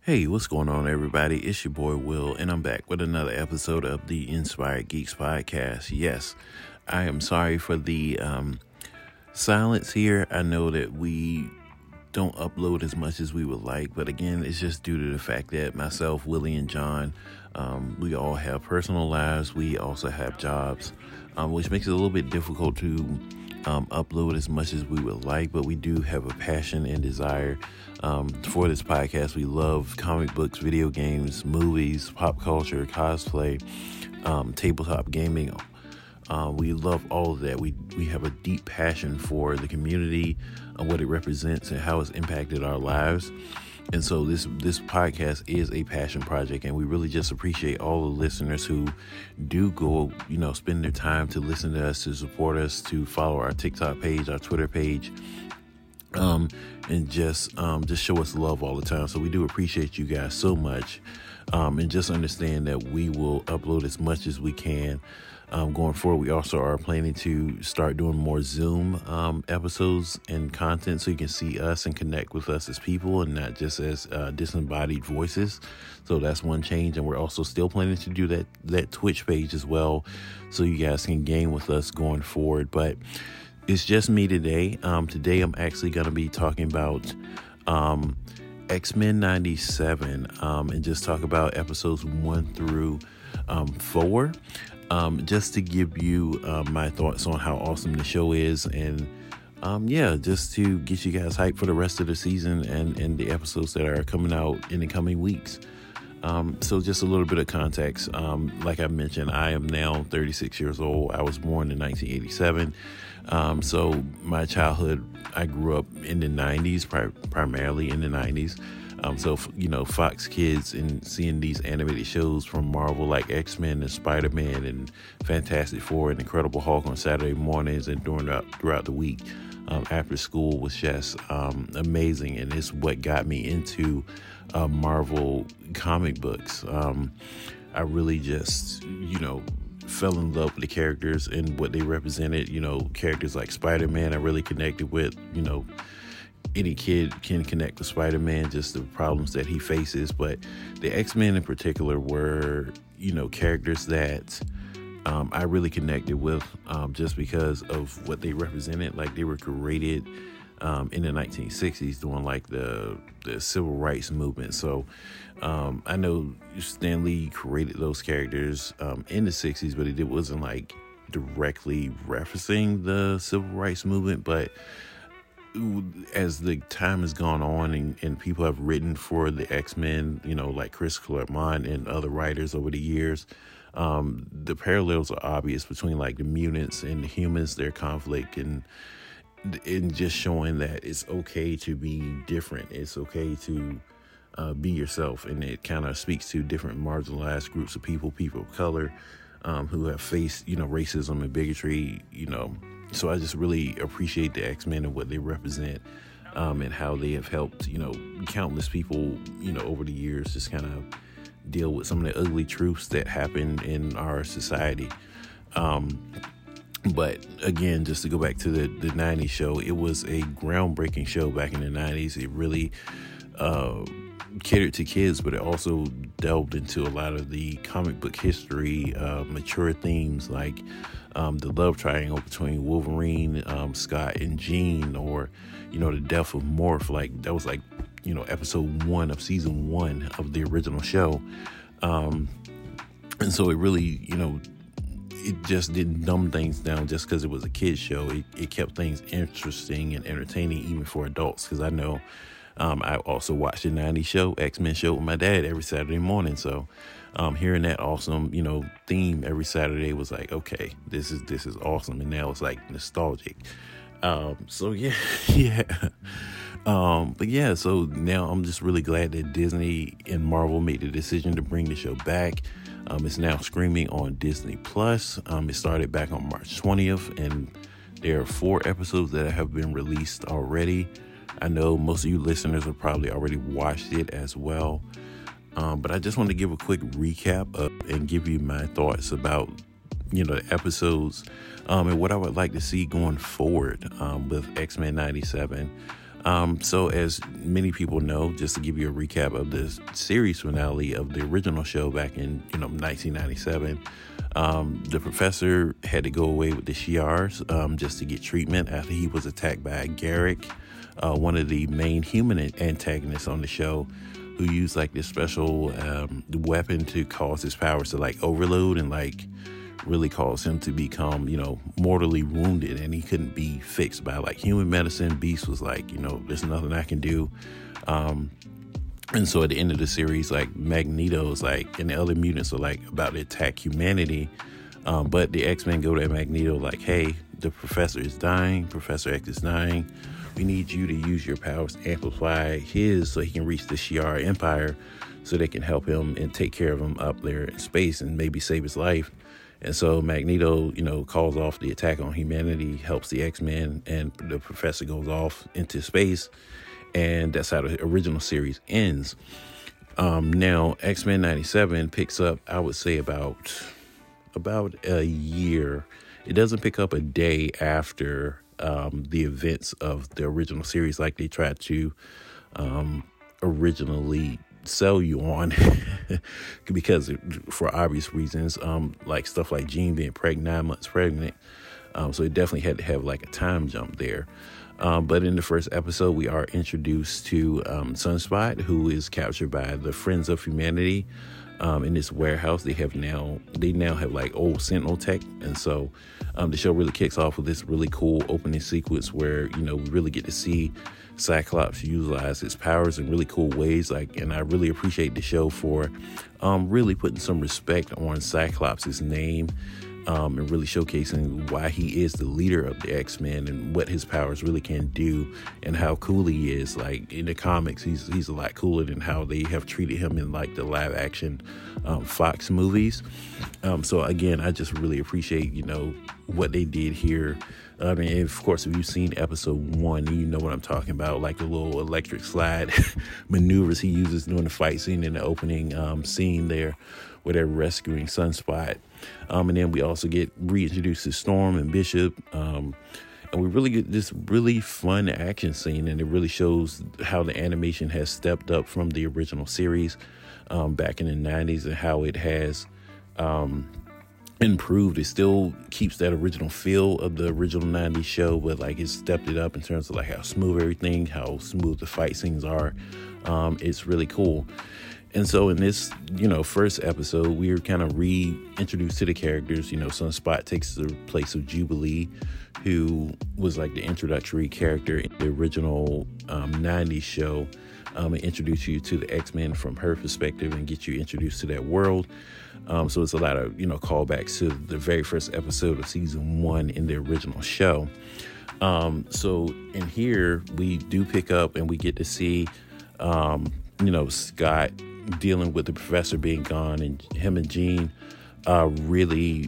Hey, what's going on, everybody? It's your boy Will, and I'm back with another episode of the Inspired Geeks podcast. Yes, I am sorry for the silence here. I know that we don't upload as much as we would like, but again, it's just due to the fact that myself, Willie, and John, we all have personal lives. We also have jobs, which makes it a little bit difficult to upload as much as we would like, but we do have a passion and desire for this podcast. We love comic books, video games, movies, pop culture, cosplay, tabletop gaming. We love all of that. We have a deep passion for the community, what it represents, and how it's impacted our lives. And so this podcast is a passion project, and we really just appreciate all the listeners who do go, spend their time to listen to us, to support us, to follow our TikTok page, our Twitter page, and just show us love all the time. So we do appreciate you guys so much, and just understand that we will upload as much as we can. Going forward, we also are planning to start doing more Zoom episodes and content so you can see us and connect with us as people and not just as disembodied voices. So that's one change. And we're also still planning to do that Twitch page as well so you guys can game with us going forward. But it's just me today. Today I'm actually going to be talking about X-Men 97 and just talk about episodes 1 through 4. Just to give you my thoughts on how awesome the show is, and just to get you guys hyped for the rest of the season and the episodes that are coming out in the coming weeks. So just a little bit of context. Like I mentioned, I am now 36 years old. I was born in 1987. So my childhood, I grew up in the 90s, primarily in the 90s. So Fox Kids and seeing these animated shows from Marvel like X-Men and Spider-Man and Fantastic Four and Incredible Hulk on Saturday mornings and throughout the week after school was just amazing. And it's what got me into Marvel comic books. I really just, fell in love with the characters and what they represented. Characters like Spider-Man I really connected with. Any kid can connect with Spider-Man, just the problems that he faces. But the X-Men in particular were, characters that I really connected with just because of what they represented. Like, they were created in the 1960s during like the civil rights movement. So I know Stan Lee created those characters in the 60s, but it wasn't like directly referencing the civil rights movement. But as the time has gone on and people have written for the X-Men, like Chris Claremont and other writers over the years, the parallels are obvious between like the mutants and the humans, their conflict, and just showing that it's okay to be different. It's okay to be yourself. And it kind of speaks to different marginalized groups of people of color, who have faced, racism and bigotry, So I just really appreciate the X-Men and what they represent, and how they have helped, countless people, over the years just kind of deal with some of the ugly truths that happen in our society. But again, just to go back to the 90s show, it was a groundbreaking show back in the 90s. It really catered to kids, but it also delved into a lot of the comic book history, mature themes like the love triangle between Wolverine, Scott, and Jean, or the death of Morph. Like, that was like episode 1 of season 1 of the original show, and so it really it just didn't dumb things down just because it was a kid's show. It kept things interesting and entertaining even for adults, because I know I also watched the 90s show, X-Men show, with my dad every Saturday morning. So hearing that awesome, theme every Saturday was like, okay, this is awesome. And now it's like nostalgic. So yeah. But yeah, so now I'm just really glad that Disney and Marvel made the decision to bring the show back. It's now streaming on Disney Plus. It started back on March 20th, and there are 4 episodes that have been released already. I know most of you listeners have probably already watched it as well. But I just want to give a quick recap and give you my thoughts about, the episodes, and what I would like to see going forward with X-Men 97. So as many people know, just to give you a recap of the series finale of the original show back in 1997, the professor had to go away with the Shi'ars just to get treatment after he was attacked by Garrick, one of the main human antagonists on the show, who used like this special weapon to cause his powers to like overload and like really cause him to become, mortally wounded, and he couldn't be fixed by like human medicine. Beast was like, there's nothing I can do. And so at the end of the series, like Magneto's like, and the other mutants are like about to attack humanity. But the X-Men go to Magneto like, hey, the professor is dying. Professor X is dying. We need you to use your powers to amplify his so he can reach the Shi'ar Empire so they can help him and take care of him up there in space and maybe save his life. And so Magneto, calls off the attack on humanity, helps the X-Men, and the professor goes off into space. And that's how the original series ends. Now, X-Men 97 picks up, I would say, about a year. It doesn't pick up a day after the events of the original series like they tried to originally sell you on because for obvious reasons, like stuff like Jean being 9 months pregnant. So it definitely had to have like a time jump there. But in the first episode, we are introduced to Sunspot, who is captured by the Friends of Humanity in this warehouse. They now have like old Sentinel tech. And so the show really kicks off with this really cool opening sequence where, we really get to see Cyclops utilize his powers in really cool ways. And I really appreciate the show for really putting some respect on Cyclops' name. And really showcasing why he is the leader of the X-Men and what his powers really can do and how cool he is. Like in the comics, he's a lot cooler than how they have treated him in like the live action Fox movies. So again, I just really appreciate, what they did here. I mean, of course, if you've seen episode 1, you know what I'm talking about, like the little electric slide maneuvers he uses during the fight scene in the opening scene there where they're rescuing Sunspot. And then we also get reintroduced to Storm and Bishop. And we really get this really fun action scene, and it really shows how the animation has stepped up from the original series back in the 90s and how it has improved. It still keeps that original feel of the original 90s show, but like it's stepped it up in terms of like how smooth everything, how smooth the fight scenes are. It's really cool. And so in this, first episode, we're kind of reintroduced to the characters. Sunspot takes the place of Jubilee, who was like the introductory character in the original 90s show, and introduce you to the X-Men from her perspective and get you introduced to that world. So it's a lot of, callbacks to the very first episode of season 1 in the original show. So in here, we do pick up and we get to see, Scott dealing with the professor being gone, and him and Jean really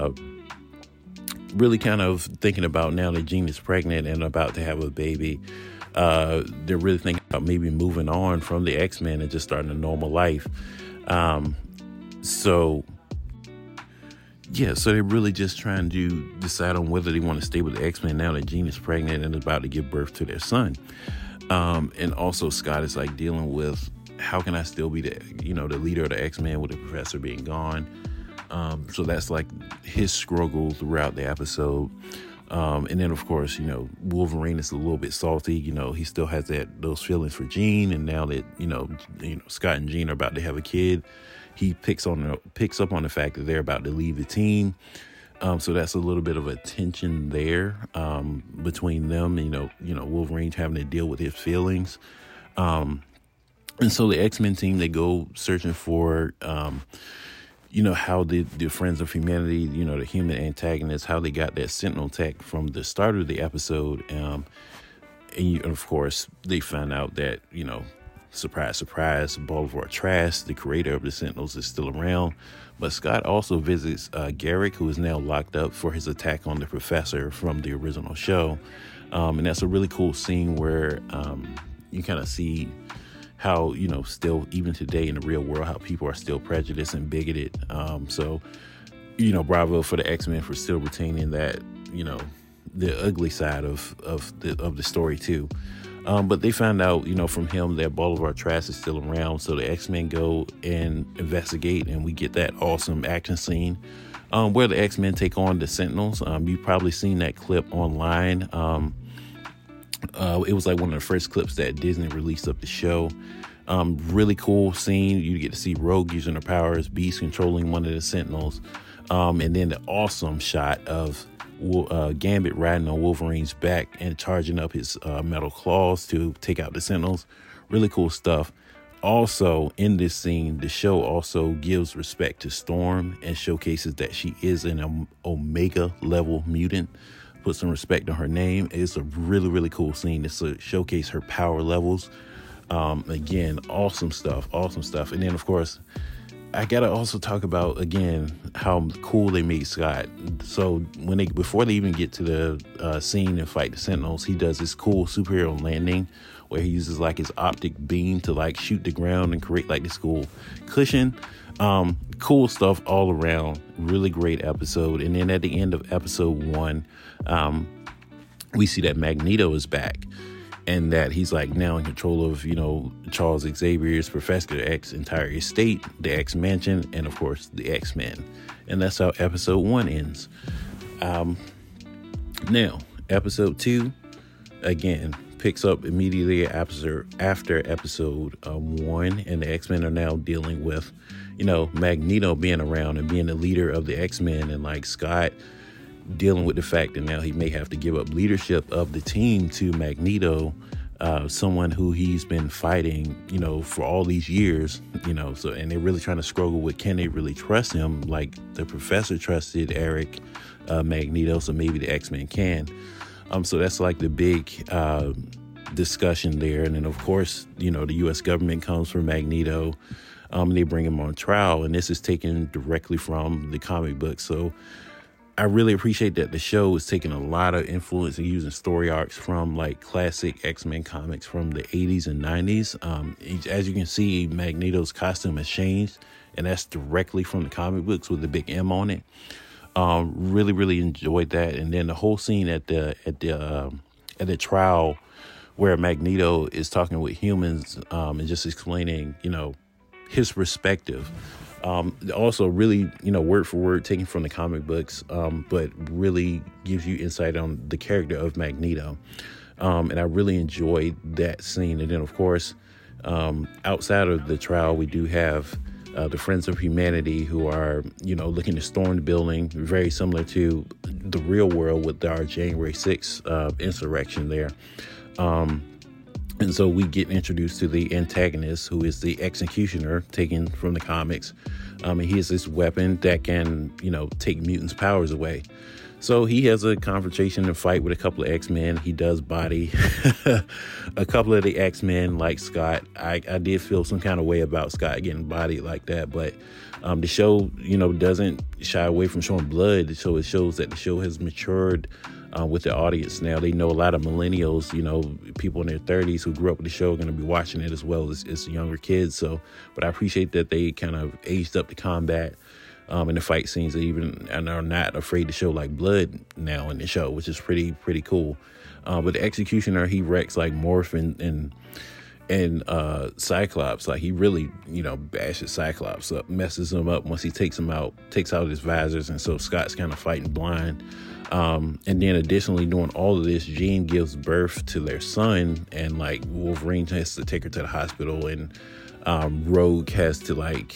kind of thinking about, now that Jean is pregnant and about to have a baby, they're really thinking about maybe moving on from the X-Men and just starting a normal life. So they're really just trying to decide on whether they want to stay with the X-Men now that Jean is pregnant and is about to give birth to their son. And also Scott is like dealing with, how can I still be the leader of the X-Men with the professor being gone? So that's like his struggle throughout the episode. And then of course, Wolverine is a little bit salty. He still has those feelings for Jean. And now that, Scott and Jean are about to have a kid, he picks up on the fact that they're about to leave the team. So that's a little bit of a tension there, between them, Wolverine having to deal with his feelings. And so the X-Men team, they go searching for, how the Friends of Humanity, the human antagonists, how they got that Sentinel tech from the start of the episode. And of course, they find out that, surprise, surprise, Bolivar Trask, the creator of the Sentinels, is still around. But Scott also visits Garrick, who is now locked up for his attack on the professor from the original show. And that's a really cool scene where you kind of see how, still even today in the real world, how people are still prejudiced and bigoted. So, bravo for the X-Men for still retaining that, the ugly side of the story too. But they found out, from him that Bolivar Trask is still around. So the X-Men go and investigate, and we get that awesome action scene where the X-Men take on the Sentinels. You've probably seen that clip online. It was like one of the first clips that Disney released of the show. Really cool scene. You get to see Rogue using her powers, Beast controlling one of the Sentinels, and then the awesome shot of Gambit riding on Wolverine's back and charging up his metal claws to take out the Sentinels. Really cool stuff. Also, in this scene, the show also gives respect to Storm and showcases that she is an Omega level mutant. Put some respect on her name. It's a really, really cool scene. It's to showcase her power levels. Again, awesome stuff. And then, of course, I gotta also talk about, again, how cool they made Scott. So before they even get to the scene and fight the Sentinels, he does this cool superhero landing where he uses like his optic beam to like shoot the ground and create like this cool cushion. Cool stuff all around. Really great episode. And then at the end of episode 1, we see that Magneto is back. And that he's like now in control of, Charles Xavier's, Professor X entire estate, the X Mansion, and of course the X-Men. And that's how episode 1 ends. Now, episode 2, again, picks up immediately after episode 1, and the X-Men are now dealing with, Magneto being around and being the leader of the X-Men, and like Scott dealing with the fact that now he may have to give up leadership of the team to Magneto, someone who he's been fighting, for all these years, so, and they're really trying to struggle with, can they really trust him? Like the professor trusted Eric, Magneto, so maybe the X-Men can. So that's like the big, discussion there. And then of course, the U.S. government comes for Magneto, and they bring him on trial, and this is taken directly from the comic book. So I really appreciate that the show is taking a lot of influence and using story arcs from like classic X-Men comics from the 80s and 90s. As you can see, Magneto's costume has changed, and that's directly from the comic books with the big M on it. Really, really enjoyed that. And then the whole scene at the trial where Magneto is talking with humans, and just explaining, his perspective. Also really, word for word taken from the comic books, but really gives you insight on the character of Magneto. And I really enjoyed that scene. And then, of course, outside of the trial, we do have the Friends of Humanity who are, looking to storm the building, very similar to the real world with our January 6th insurrection there. And so we get introduced to the antagonist, who is the Executioner, taken from the comics. And he has this weapon that can, take mutants' powers away. So he has a confrontation and fight with a couple of X-Men. He does body a couple of the X-Men like Scott. I did feel some kind of way about Scott getting bodied like that. But the show, doesn't shy away from showing blood. So it shows that the show has matured with the audience. Now they know a lot of millennials, people in their 30s who grew up with the show are going to be watching it as well as younger kids. So, but I appreciate that they kind of aged up the combat and the fight scenes, and are not afraid to show like blood now in the show, which is pretty cool. But the Executioner, he wrecks like Morph and Cyclops. Like he really, bashes Cyclops up, messes him up once he takes out his visors. And so Scott's kind of fighting blind. And then additionally doing all of this, Jean gives birth to their son, and like Wolverine has to take her to the hospital, and Rogue has to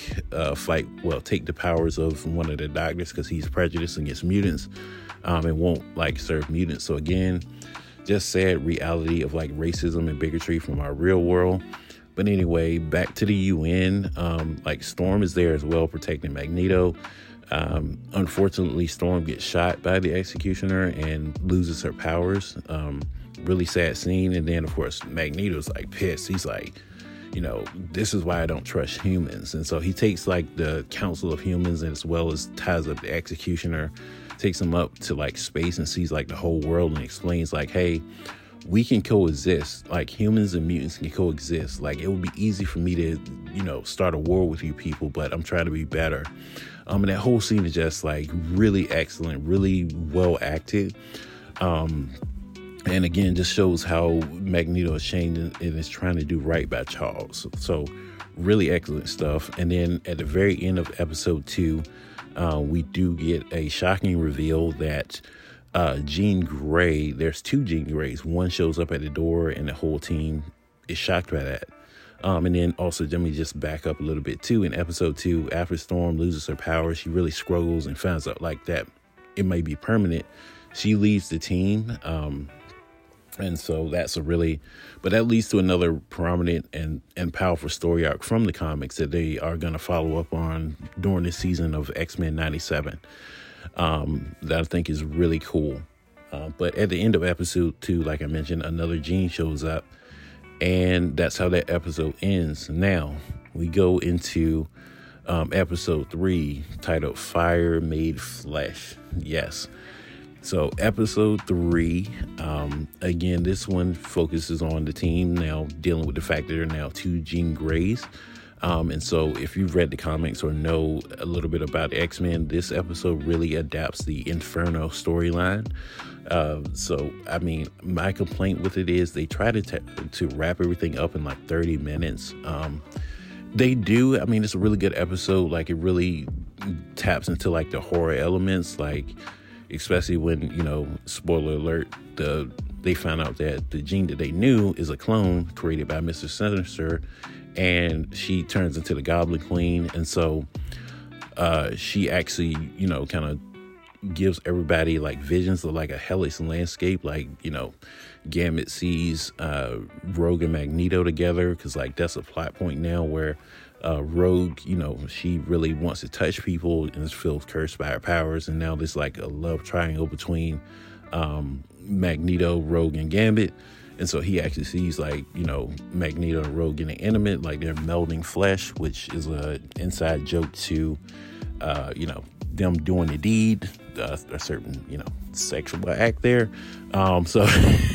take the powers of one of the doctors because he's prejudiced against mutants, and won't serve mutants. So again, just sad reality of racism and bigotry from our real world. But anyway, back to the UN, Storm is there as well, protecting Magneto. Unfortunately, Storm gets shot by the Executioner and loses her powers. Really sad scene. And then of course Magneto's pissed. He's this is why I don't trust humans. And so he takes the Council of Humans, as well as ties up the Executioner, takes him up to space and sees the whole world, and explains hey, we can coexist. Humans and mutants can coexist. It would be easy for me to start a war with you people, but I'm trying to be better. And that whole scene is just really excellent, really well acted. And again, just shows how Magneto is changing and is trying to do right by Charles. So really excellent stuff. And then at the very end of episode 2, we do get a shocking reveal that Jean Grey, there's 2 Jean Greys. One shows up at the door and the whole team is shocked by that. And then also, let me just back up a little bit too. In episode 2, after Storm loses her power, she really struggles and finds out like that it may be permanent. She leaves the team. And so that's but that leads to another prominent and powerful story arc from the comics that they are going to follow up on during this season of X-Men 97. That I think is really cool. But at the end of episode 2, like I mentioned, another Jean shows up, and that's how that episode ends. Now we go into episode 3, titled Fire Made Flesh. Yes. So episode 3, again, this one focuses on the team now dealing with the fact that there are now 2 Jean Greys. And so if you've read the comics or know a little bit about X-Men, this episode really adapts the Inferno storyline. So, I mean, my complaint with it is they try to wrap everything up in like 30 minutes. They do. I mean, it's a really good episode. Like, it really taps into like the horror elements, like especially when, spoiler alert, they found out that the Jean that they knew is a clone created by Mr. Sinister, and she turns into the Goblin Queen. And so she actually, kind of gives everybody like visions of like a hellish landscape. Like, Gambit sees Rogue and Magneto together, because like that's a plot point now where Rogue, she really wants to touch people and feels cursed by her powers. And now there's like a love triangle between Magneto, Rogue, and Gambit. And so he actually sees like, Magneto and Rogue getting intimate, like they're melding flesh, which is a inside joke to, them doing the deed, a certain, sexual act there. But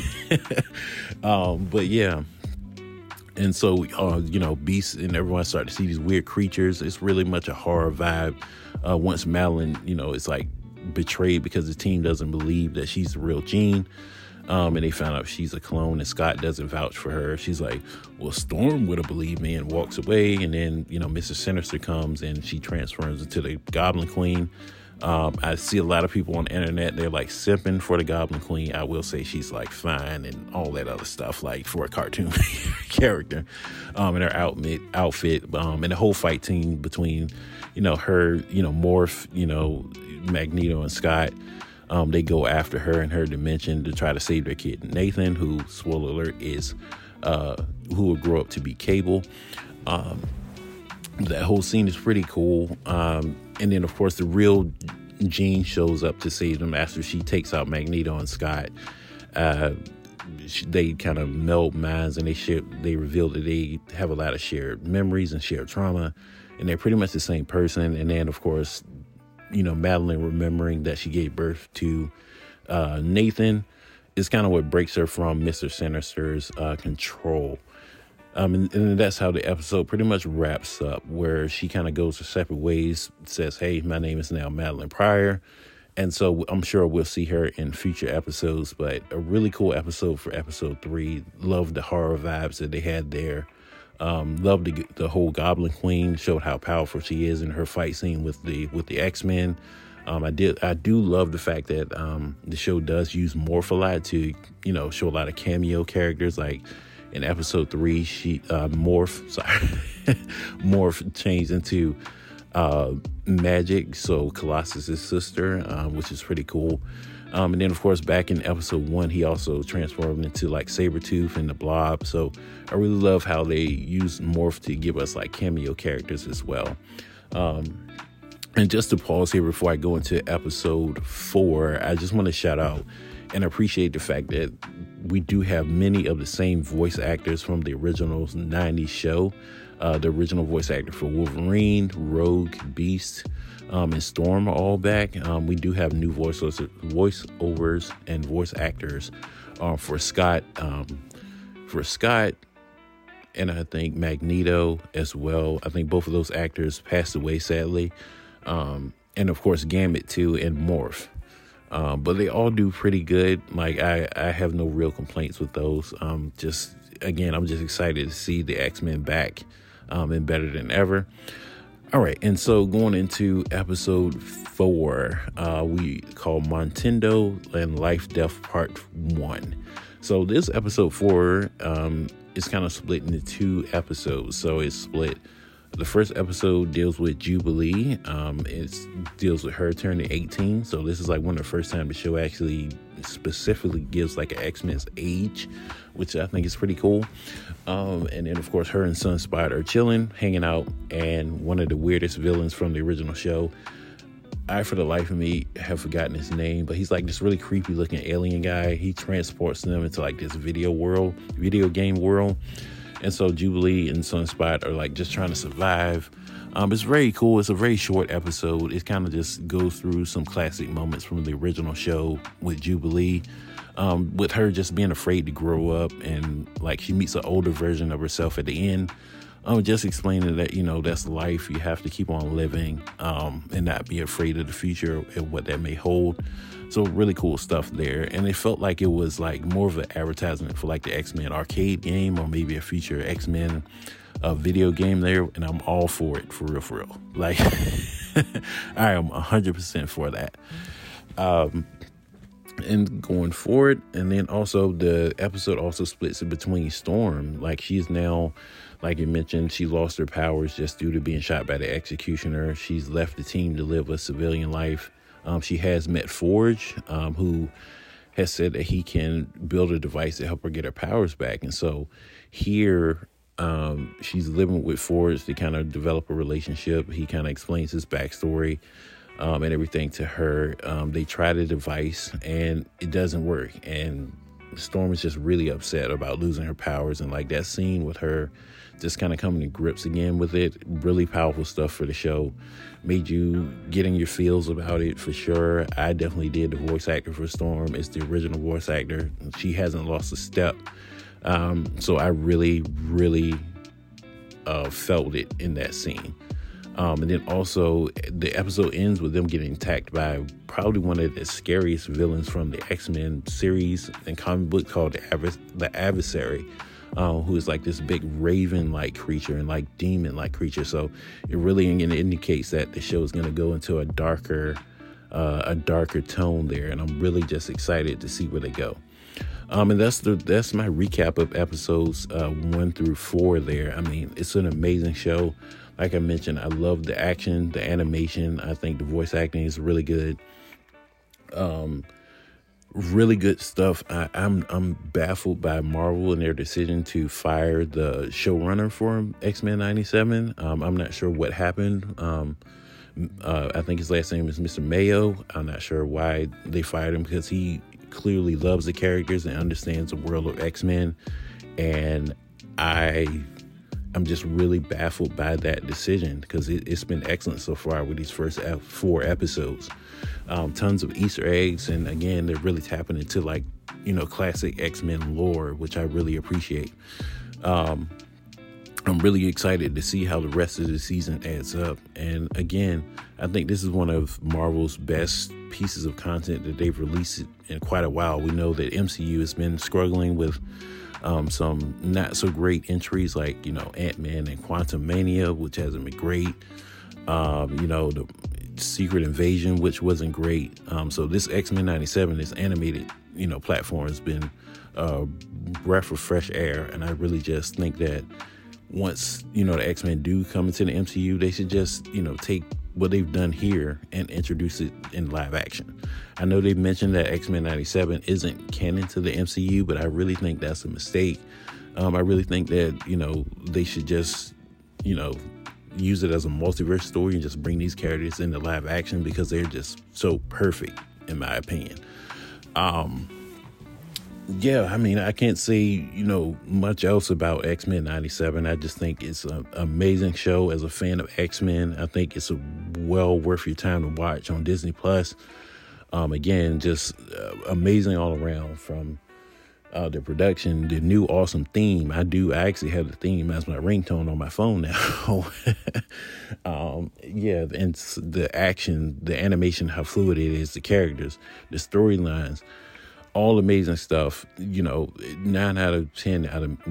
yeah. And so, Beast and everyone start to see these weird creatures. It's really much a horror vibe. Once Madeline, is like betrayed because the team doesn't believe that she's the real Jean. And they found out she's a clone, and Scott doesn't vouch for her. She's like, well, Storm would have believed me, and walks away. And then, Mr. Sinister comes and she transforms into the Goblin Queen. I see a lot of people on the internet, they're like simping for the Goblin Queen. I will say she's like fine and all that other stuff, like for a cartoon character, and her outfit, and the whole fight team between, her, Morph, Magneto and Scott. They go after her in her dimension to try to save their kid, Nathan, who, spoiler alert, is, who will grow up to be Cable. That whole scene is pretty cool. And then, of course, the real Jean shows up to save them after she takes out Magneto and Scott. They kind of meld minds, and they reveal that they have a lot of shared memories and shared trauma, and they're pretty much the same person. And then, of course, Madeline remembering that she gave birth to Nathan is kind of what breaks her from Mr. Sinister's control. And that's how the episode pretty much wraps up, where she kind of goes her separate ways, says, hey, my name is now Madeline Pryor. And so I'm sure we'll see her in future episodes, but a really cool episode for episode 3. Love the horror vibes that they had there. Love the whole Goblin Queen, showed how powerful she is in her fight scene with the X-Men. I do love the fact that the show does use Morph a lot to, show a lot of cameo characters. Like in episode 3, Morph changed into Magic, so Colossus's sister, which is pretty cool. And then, of course, back in episode 1, he also transformed into like Sabretooth and the Blob. So I really love how they use Morph to give us like cameo characters as well. And just to pause here before I go into episode 4, I just want to shout out and appreciate the fact that we do have many of the same voice actors from the original 90s show. The original voice actor for Wolverine, Rogue, Beast, and Storm are all back. We do have new voiceovers and voice actors for Scott. And I think Magneto as well. I think both of those actors passed away, sadly. And of course, Gambit too, and Morph. But they all do pretty good. Like I have no real complaints with those. I'm just excited to see the X-Men back, and better than ever. All right, and so going into episode 4, we call Montendo and Life Death Part 1. So this episode 4 is kind of split into 2 episodes. So it's split. The first episode deals with Jubilee. It deals with her turning 18. So this is like one of the first time the show actually specifically gives like an X-Men's age, which I think is pretty cool. And then, of course, her and Sunspot are chilling, hanging out, and one of the weirdest villains from the original show, I, for the life of me, have forgotten his name, but he's like this really creepy looking alien guy. He transports them into like this video game world. And so Jubilee and Sunspot are like just trying to survive. It's very cool. It's a very short episode. It kind of just goes through some classic moments from the original show with Jubilee. With her just being afraid to grow up, and like she meets an older version of herself at the end. Just explaining that, that's life. You have to keep on living, and not be afraid of the future and what that may hold. So really cool stuff there. And it felt like it was like more of an advertisement for like the X-Men arcade game, or maybe a future X-Men video game there. And I'm all for it, for real. Like, I am 100% for that. And going forward, and then also the episode also splits in between Storm. Like, she's now, like you mentioned, she lost her powers just due to being shot by the executioner. She's left the team to live a civilian life. She has met Forge, who has said that he can build a device to help her get her powers back. And so here, she's living with Forge to kind of develop a relationship. He kind of explains his backstory, and everything to her. They try the device and it doesn't work. And Storm is just really upset about losing her powers. And like that scene with her just kind of coming to grips again with it. Really powerful stuff for the show. Made you get in your feels about it for sure. I definitely did. The voice actor for Storm is the original voice actor. She hasn't lost a step. So I really felt it in that scene. And then also the episode ends with them getting attacked by probably one of the scariest villains from the X-Men series and comic book called the Adversary, who is like this big raven-like creature and like demon-like creature. So it really indicates that the show is going to go into a darker tone there. And I'm really just excited to see where they go. And that's my recap of episodes 1 through 4 there. I mean, it's an amazing show. Like I mentioned, I love the action, the animation. I think the voice acting is really good. Really good stuff. I'm baffled by Marvel and their decision to fire the showrunner for X-Men 97. I'm not sure what happened. I think his last name is Mr. Mayo. I'm not sure why they fired him, because he clearly loves the characters and understands the world of X-Men. And I'm just really baffled by that decision, because it's been excellent so far with these first 4 episodes. Tons of Easter eggs, and again, they're really tapping into like, classic X-Men lore, which I really appreciate. I'm really excited to see how the rest of the season adds up. And again, I think this is one of Marvel's best pieces of content that they've released in quite a while. We know that MCU has been struggling with some not so great entries like, Ant-Man and Quantumania, which hasn't been great. The Secret Invasion, which wasn't great. So this X-Men 97, this animated, platform has been a breath of fresh air. And I really just think that once, the X-Men do come into the MCU, they should just, take what they've done here and introduce it in live action. I know they've mentioned that X-Men 97 isn't canon to the MCU, but I really think that's a mistake. I really think that, they should just, use it as a multiverse story and just bring these characters into live action, because they're just so perfect, in my opinion. I can't say, much else about X-Men 97. I just think it's an amazing show. As a fan of X-Men, I think it's well worth your time to watch on Disney Plus. Again, just amazing all around, from the production, the new awesome theme. I actually have the theme as my ringtone on my phone now. Yeah, and the action, the animation, how fluid it is, the characters, the storylines, all amazing stuff. 9 out of 10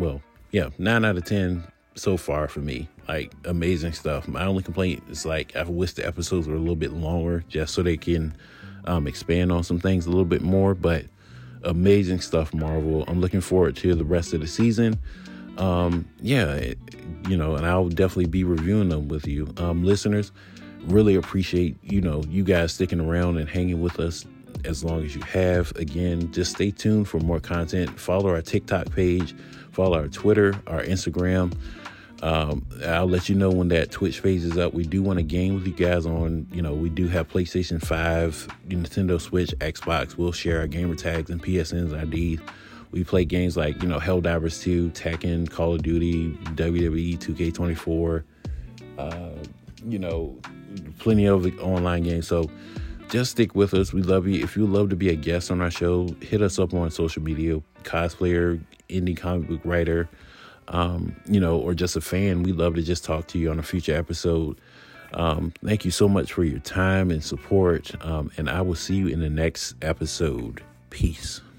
so far for me. Like, amazing stuff. My only complaint is, like, I wish the episodes were a little bit longer just so they can expand on some things a little bit more. But amazing stuff, Marvel. I'm looking forward to the rest of the season. And I'll definitely be reviewing them with you. Listeners, really appreciate, you guys sticking around and hanging with us as long as you have. Again, just stay tuned for more content. Follow our TikTok page, follow our Twitter, our Instagram. I'll let you know when that Twitch phase is up. We do want to game with you guys on, we do have PlayStation 5, Nintendo Switch, Xbox. We'll share our gamer tags and PSNs and IDs. We play games like, Helldivers 2, Tekken, Call of Duty, WWE 2K24, plenty of online games. So just stick with us. We love you. If you would love to be a guest on our show, hit us up on social media, cosplayer, indie comic book writer, or just a fan. We'd love to just talk to you on a future episode. Thank you so much for your time and support. And I will see you in the next episode. Peace.